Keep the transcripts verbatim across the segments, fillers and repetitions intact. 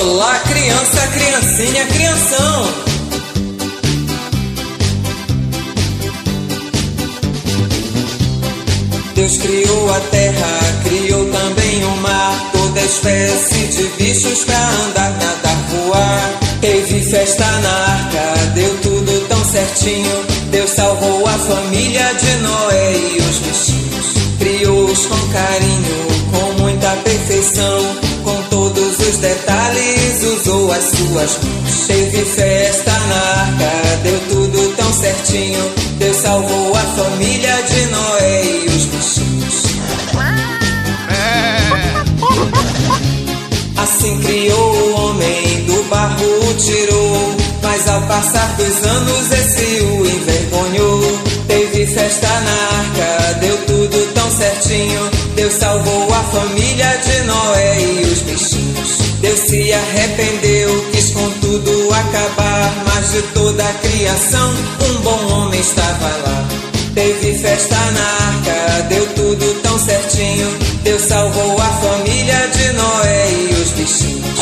Olá, criança, criancinha, crianção. Deus criou a terra, criou também o mar, toda espécie de bichos pra andar, nadar, voar. Teve festa na arca, deu tudo tão certinho. Deus salvou a família de Noé e os bichinhos. Criou-os com carinho, com muita perfeição, com todos os detalhes, usou as suas mãos. Teve festa na arca, deu tudo tão certinho. Deus salvou a família de Noé e os bichinhos. Assim criou o homem, do barro o tirou, mas ao passar dos anos esse o envergonhou. Teve festa na arca, deu tudo tão certinho. Deus salvou a família de Noé e os bichinhos. Deus se arrependeu, quis com tudo acabar, mas de toda a criação um bom homem estava lá. Teve festa na arca, deu tudo tão certinho. Deus salvou a família de Noé e os bichinhos.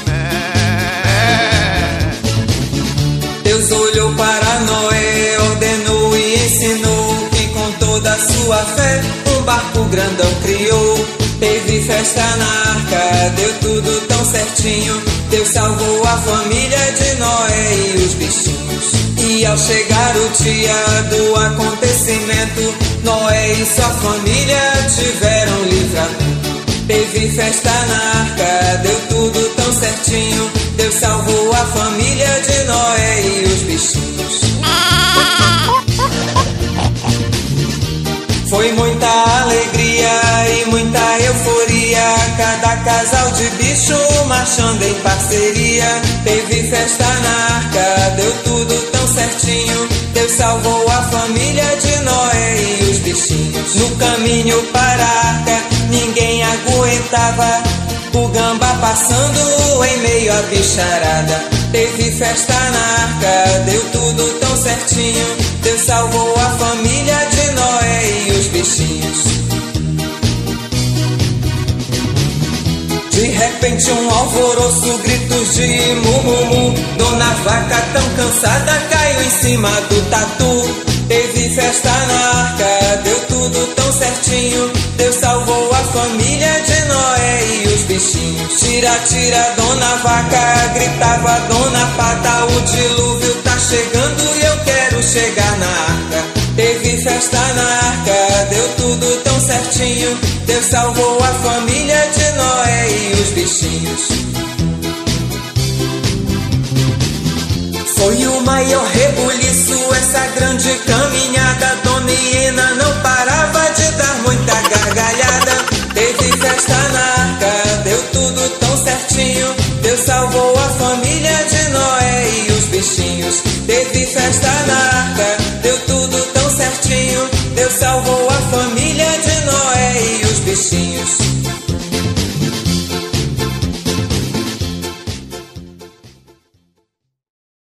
Deus olhou para Noé, ordenou e ensinou que com toda a sua fé um barco grandão criou. Teve festa na arca, deu tudo tão certinho. Deus salvou a família de Noé e os bichinhos. E ao chegar o dia do acontecimento, Noé e sua família tiveram livramento. Teve festa na arca, deu tudo tão certinho. Deus salvou a família de Noé e os bichinhos. Foi muita alegria e muita euforia, cada casal de bicho marchando em parceria. Teve festa na arca, deu tudo tão certinho. Deus salvou a família de Noé e os bichinhos. No caminho para a arca ninguém aguentava, o gambá passando em meio à bicharada. Teve festa na arca, deu tudo tão certinho. Deus salvou a família de Noé e os bichinhos. De repente um alvoroço, gritos de mu-mu-mu. Dona Vaca tão cansada caiu em cima do tatu. Teve festa na arca, deu tudo tão certinho. Deus salvou a família de Noé e os bichinhos. Tira, tira, Dona Vaca, gritava Dona Pata. O dilúvio tá chegando e eu quero chegar na arca. Teve festa na arca, deu tudo tão certinho. Deus salvou a família de Noé e os bichinhos. Foi o maior rebuliço, essa grande caminhada. Dona Hiena não parava de dar muita gargalhada. Teve festa na arca, deu tudo tão certinho. Deus salvou a família de Noé e os bichinhos. Teve festa na arca, deu tudo tão certinho. Deus salvou a família de Noé e os bichinhos.